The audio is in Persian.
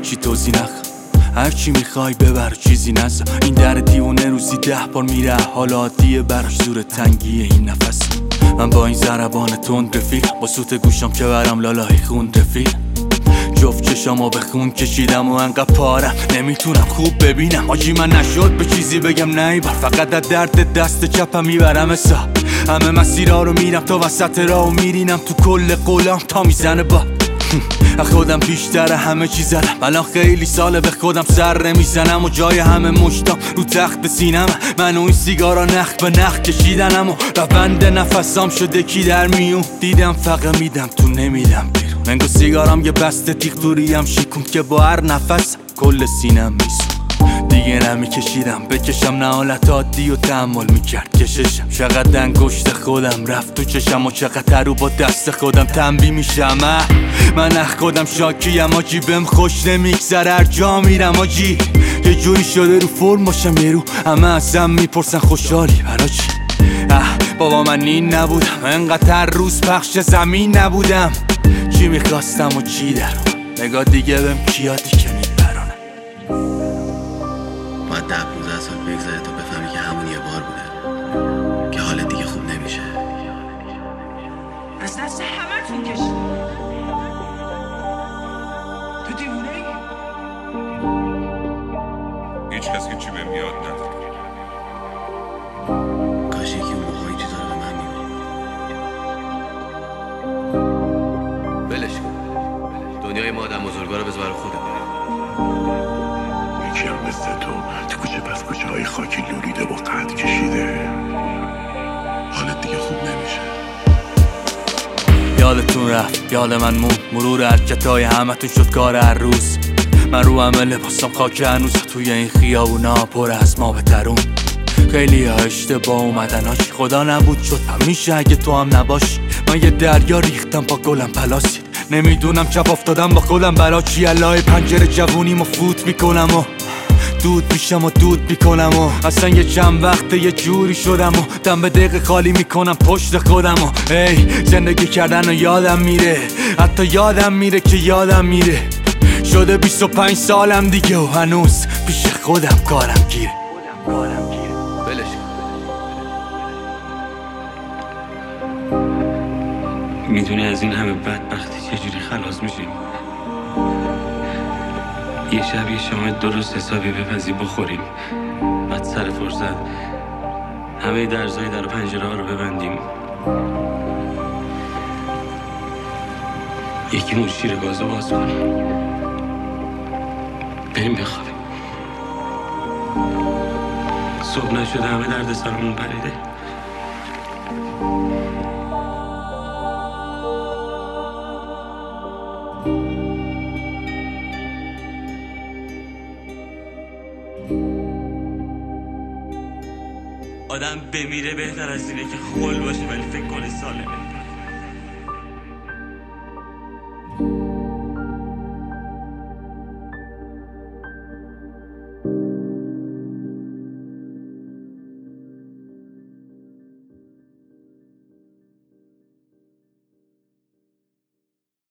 هیچی توضیح نخوام، هرچی میخوای ببر چیزی نزا. این در دیوونه روزی 10 بار میره، حال عادیه براش زور تنگیه این نفس. من با این ضربان تند رفیق، با سوت گوشم که برم لالای خون رفیق. جفت چشامو به خون کشیدم و انقدر پارم نمیتونم خوب ببینم. آجی من نشد به چیزی بگم نیبر، فقط از درد دست چپم میبرم حساب. همه مسیرها رو میرم تا وسط راه و میرینم تو کل قولام تا میزنه با خودم بیشتر همه چیز زدم. الان خیلی ساله به خودم سر نمیزنم و جای همه مشتام رو تخت سینم. من و این سیگارا نخ به نخ کشیدنم و روند نفسام شده کی در میون. دیدم فقط میدم تو نمیدم بیرون، منگو سیگارام یه بسته تیغ توریم شیکون که با هر نفس کل سینم میسون. دیگه نمیکشیدم بکشم، نه حالت عادی و تحمل میکرد کششم. چقدر انگشت خودم رفت تو چشم و چقدر رو با دست خودم تنبیه میشم. من خودم شاکیم آجی، بهم خوش نمیگذره هر جا میرم آجی. یه جوری شده رو فرم باشم یه رو همه ازم میپرسن خوشحالی برا چی؟ بابا من این نبودم، انقدر هر روز پخش زمین نبودم. چی میخواستم و چی درم، نگاه دیگه بهم کیادی که میبرانم. باید 10-15 سال بگذره تا بفهمی که همون یه بار بوده که حالت دیگه خوب نمیشه. از دست همه تون کشید. تو دیوونه ای؟ هیچ کسی که چی بهم یاد نداره. کاش یکی اون موقع این چیزا رو به من میگفت. ولش کن، دنیای ما آدم بزرگا رو بذار خودت. یکی هم مثل تو کوچه پس کوچه های خاکی لولیده و قد کشیده، حالت دیگه خوب نمیشه. یادتون رفت یاد من مرور حرکتای همتون شد کار هر روز. من رو همه لباسم خاک هنوز، توی این خیابونا پر از ما بترون. خیلی ها اشتباه اومدن آجی، خدا نبود شد همیشه اگه تو هم نباشی. من یه دریا ریختم با گلم پلاسی، نمیدونم چپ افتادم با خودم برا چی. الهی پنجره جوونیمو فوت میکنم و دود میشم و دود میکنم و اصلا یه چند وقته یه جوری شدم و دم به دقیقه خالی میکنم پشت خودم و زندگی کردن و یادم میره، حتی یادم میره که یادم میره. شده 25 سالم دیگه و هنوز پیش خودم کارم گیره. ولش کن. میدونی از این همه بدبختی چجوری خلاص میشیم؟ یه شب یه شام درست حسابی بپزی بخوریم، بعد سر فرصت همه درزای در و پنجره ها رو ببندیم، یکیمون شیر گازو باز کنیم، بریم بخوابیم. صبح نشده همه درد سرمون پریده. آدم بمیره بهتر از اینه که خل باشه ولی فکر کنه سالمه.